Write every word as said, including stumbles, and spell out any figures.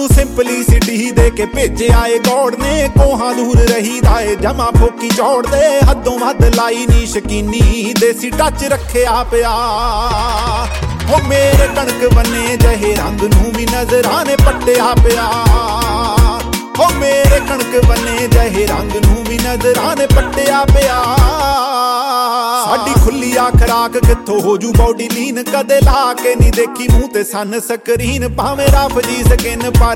ਸਾਨੂੰ ਸਿੰਪਲੀਸਿਟੀ ਦੇ ਕੇ ਭੇਜਿਆ ਏ ਗੋਡ ਨੇ। ਕੋਹਾਂ ਦੂਰ ਰਹੀਦਾ ਏ ਜਮਾ ਫੋਕੀ ਚੌੜਦੇ, ਹੱਦੋਂ ਵੱਧ ਲਾਈ ਨੀ ਸ਼ਕੀਨੀ, ਦੇਸੀ ਟੱਚ ਰੱਖਿਆ ਪਿਆ। ਹੋ ਮੇਰੇ ਕਣਕ ਬੰਨੇ ਜਿਹੇ ਰੰਗ ਨੂੰ ਵੀ ਨਜ਼ਰਾਂ ਨੇ ਪੱਟਿਆ ਪਿਆ। ਹੋ ਮੇਰੇ ਕਣਕ ਬੰਨੇ ਜਿਹੇ ਰੰਗ ਨੂੰ ਵੀ ਨਜ਼ਰਾਂ ਨੇ ਪੱਟਿਆ ਪਿਆ। ਸਾਡੀ ਖੁੱਲੀ ਆ ਖਰਾਕ ਕਿੱਥੋਂ ਹੋ ਜੂ ਬੌਡੀ ਲੀਨ, ਕਦੇ ਲਾ ਕੇ ਨਹੀਂ ਦੇਖੀ ਮੂੰਹ ਤੇ ਸਨ ਸਕਰੀਨ। ਭਾਵੇਂ ਰਫ ਜੀ ਸਕਿਨ ਪਰ